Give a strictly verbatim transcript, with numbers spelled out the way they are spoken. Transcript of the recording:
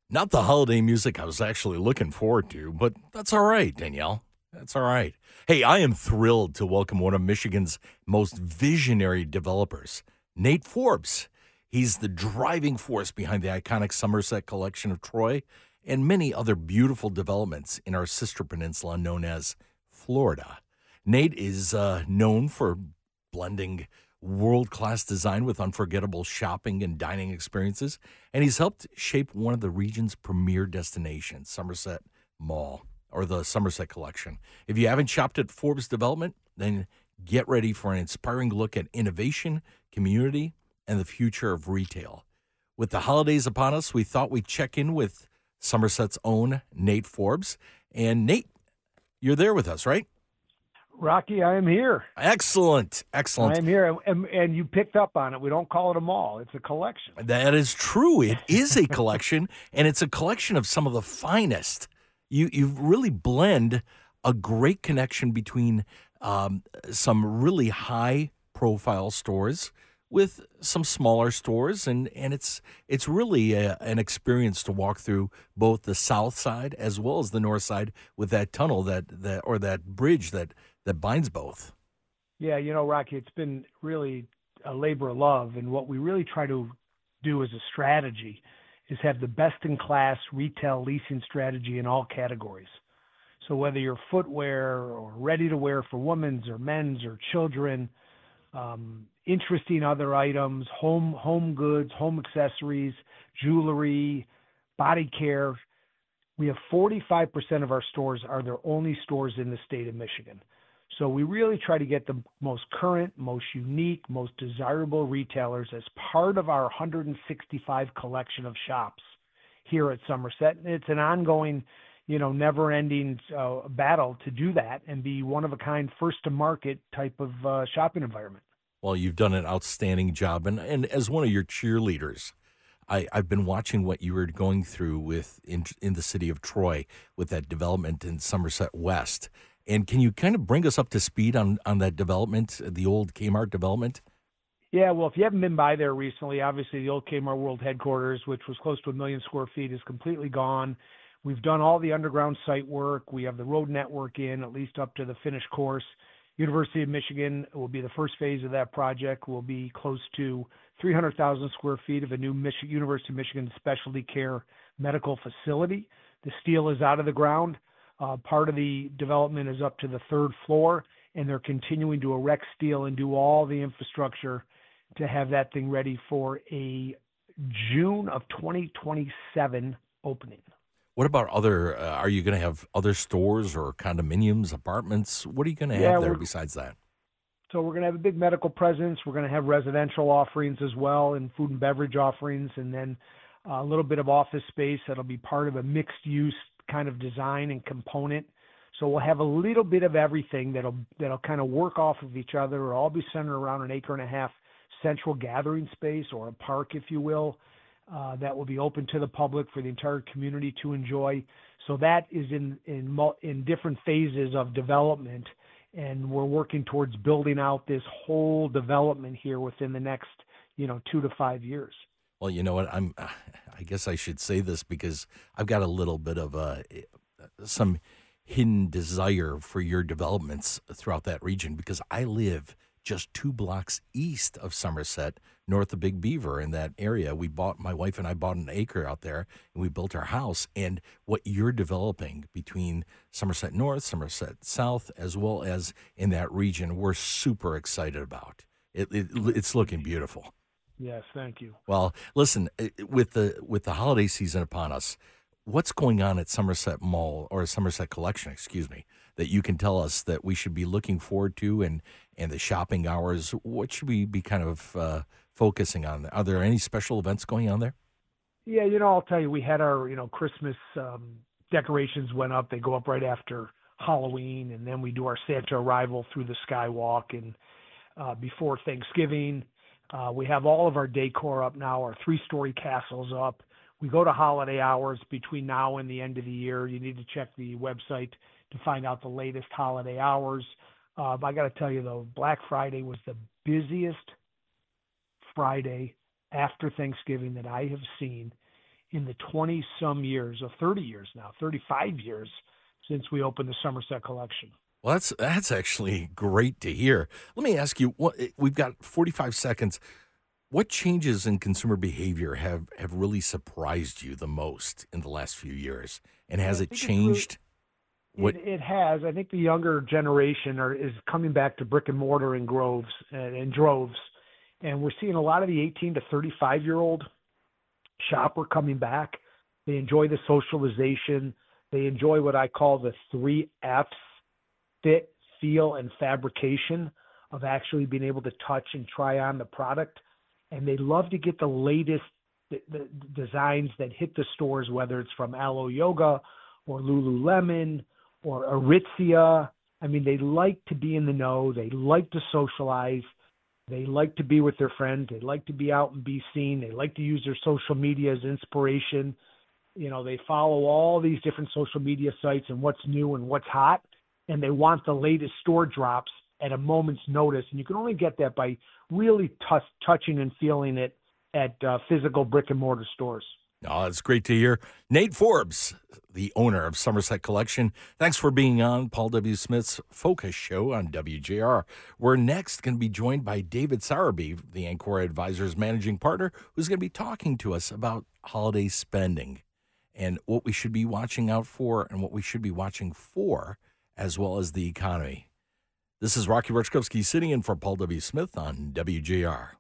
Not the holiday music I was actually looking forward to, but that's all right, Danielle. That's all right. Hey, I am thrilled to welcome one of Michigan's most visionary developers, Nate Forbes. He's the driving force behind the iconic Somerset collection of Troy and many other beautiful developments in our sister peninsula known as Florida. Nate is uh, known for blending world-class design with unforgettable shopping and dining experiences, and he's helped shape one of the region's premier destinations, Somerset Mall, or the Somerset Collection. If you haven't shopped at Forbes Development, then get ready for an inspiring look at innovation, community, and the future of retail. With the holidays upon us, we thought we'd check in with Somerset's own Nate Forbes. And Nate, you're there with us, right? Rocky, I am here. Excellent. Excellent. I am here. And, and you picked up on it. We don't call it a mall. It's a collection. That is true. It is a collection, and it's a collection of some of the finest. You you really blend a great connection between um, some really high-profile stores with some smaller stores, and, and it's it's really a, an experience to walk through both the south side as well as the north side with that tunnel that, that or that bridge that that binds both. Yeah, you know, Rocky, it's been really a labor of love, and what we really try to do as a strategy is have the best-in-class retail leasing strategy in all categories. So whether you're footwear or ready-to-wear for women's or men's or children, um, interesting other items, home home goods, home accessories, jewelry, body care. We have forty-five percent of our stores are their only stores in the state of Michigan. So we really try to get the most current, most unique, most desirable retailers as part of our one hundred sixty-five collection of shops here at Somerset. And it's an ongoing, you know, never-ending uh, battle to do that and be one-of-a-kind, first-to-market type of uh, shopping environment. Well, you've done an outstanding job. And, and as one of your cheerleaders, I, I've been watching what you were going through with in, in the city of Troy with that development in Somerset West. And can you kind of bring us up to speed on, on that development, the old Kmart development? Yeah, well, if you haven't been by there recently, obviously the old Kmart World headquarters, which was close to a million square feet, is completely gone. We've done all the underground site work. We have the road network in, at least up to the finished course. University of Michigan will be the first phase of that project. Will be close to three hundred thousand square feet of a new Mich- University of Michigan specialty care medical facility. The steel is out of the ground. Uh, part of the development is up to the third floor, and they're continuing to erect steel and do all the infrastructure to have that thing ready for a June of twenty twenty-seven opening. What about other, uh, are you going to have other stores or condominiums, apartments? What are you going to Yeah, have there we're- besides that? So we're going to have a big medical presence. We're going to have residential offerings as well, and food and beverage offerings, and then a little bit of office space that'll be part of a mixed-use kind of design and component. So we'll have a little bit of everything that'll that'll kind of work off of each other. It'll all be centered around an acre and a half central gathering space, or a park, if you will, uh, that will be open to the public for the entire community to enjoy. So that is in in mul- in different phases of development, and we're working towards building out this whole development here within the next, you know, two to five years. Well, you know what? I'm. I guess I should say this because I've got a little bit of a some hidden desire for your developments throughout that region because I live just two blocks east of Somerset, north of Big Beaver. In that area, we bought my wife and I bought an acre out there, and we built our house. And what you're developing between Somerset North, Somerset South, as well as in that region, we're super excited about. It, it it's looking beautiful. Yes, thank you. Well, listen, with the with the holiday season upon us, what's going on at Somerset Mall or Somerset Collection, excuse me, that you can tell us that we should be looking forward to, and and the shopping hours? What should we be kind of uh, focusing on? Are there any special events going on there? Yeah, you know, I'll tell you, we had our, you know, Christmas um, decorations went up. They go up right after Halloween, and then we do our Santa arrival through the Skywalk, and uh, before Thanksgiving. Uh, we have all of our decor up now, our three-story castles up. We go to holiday hours between now and the end of the year. You need to check the website to find out the latest holiday hours. Uh, I got to tell you, though, Black Friday was the busiest Friday after Thanksgiving that I have seen in the twenty-some years, or thirty years now, thirty-five years since we opened the Somerset Collection. Well, that's that's actually great to hear. Let me ask you, what we've got forty-five seconds. What changes in consumer behavior have, have really surprised you the most in the last few years? And has it changed? Really, it, it has. I think the younger generation are, is coming back to brick and mortar in groves and in droves. And we're seeing a lot of the eighteen to thirty-five-year-old shopper coming back. They enjoy the socialization. They enjoy what I call the three F's, fit, feel, and fabrication, of actually being able to touch and try on the product. And they love to get the latest the, the designs that hit the stores, whether it's from Alo Yoga or Lululemon or Aritzia. I mean, they like to be in the know. They like to socialize. They like to be with their friends. They like to be out and be seen. They like to use their social media as inspiration. You know, they follow all these different social media sites and what's new and what's hot, and they want the latest store drops at a moment's notice. And you can only get that by really t- touching and feeling it at uh, physical brick and mortar stores. Oh, that's great to hear. Nate Forbes, the owner of Somerset Collection, thanks for being on Paul W. Smith's Focus Show on W J R. We're next going to be joined by David Sowerby, the Ancora Advisors managing partner, who's going to be talking to us about holiday spending and what we should be watching out for and what we should be watching for, as well as the economy. This is Rocky Rutschkowski sitting in for Paul W. Smith on W J R.